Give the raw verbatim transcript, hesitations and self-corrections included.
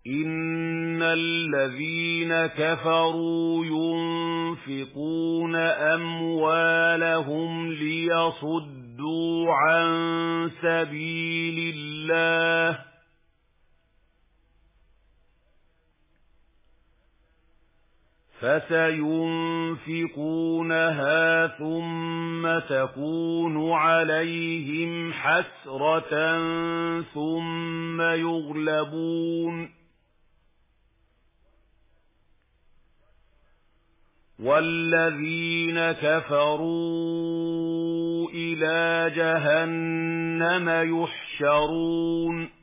إِنَّ الَّذِينَ كَفَرُوا يُنفِقُونَ أَمْوَالَهُمْ لِيَصُدُّوا عَن سَبِيلِ اللَّهِ فَسَيُنفِقُونَهَا ثُمَّ تَكُونُ عَلَيْهِمْ حَسْرَةً ثُمَّ يُغْلَبُونَ وَالَّذِينَ كَفَرُوا إِلَى جَهَنَّمَ يُحْشَرُونَ